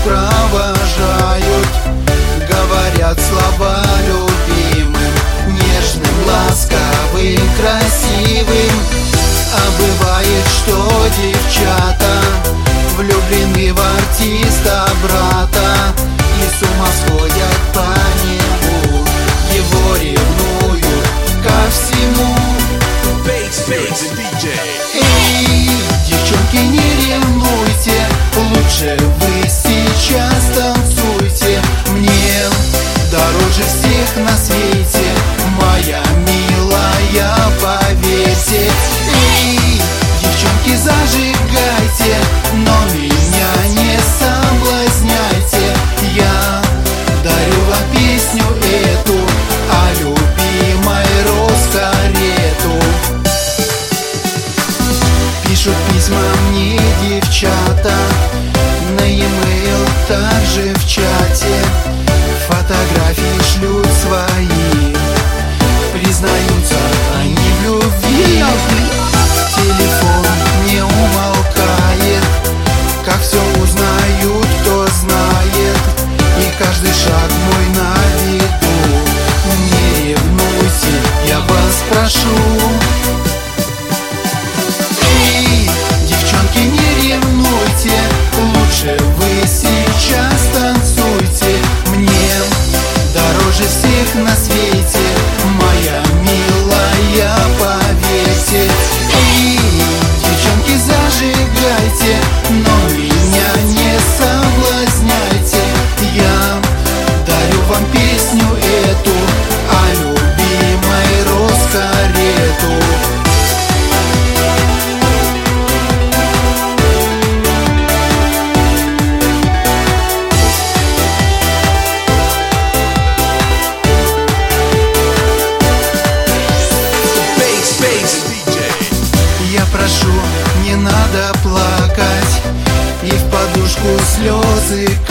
провожают, говорят слова любимым, нежным, ласковым, красивым. А бывает, что девчата влюблены в артиста брата и с ума сходят по нему, его ревнуют ко всему. Эй, девчонки, не ревнуйте, лучше вы сейчас танцуйте. Мне дороже всех на свете моя милая, поверьте. Эй, девчонки, зажигайте, но меня не соблазняйте. Я дарю вам песню эту о любимой Роскарету. Пишут письма мне девчата на e-mail, также в чате, фотографии шлют свои, признаются они в любви. Телефон не умолкает, как все узнают, кто знает, и каждый шаг мой на виду. Не ревнуйте, я вас прошу. Эй, девчонки, не ревнуйте, лучше вы сейчас танцуйте. Мне дороже всех на свете моя милая, поверьте. Эй, девчонки, зажигайте, но меня не соблазняйте. Я дарю вам песню эту о любимой Роскарету. Я прошу, не надо плакать и в подушку слезы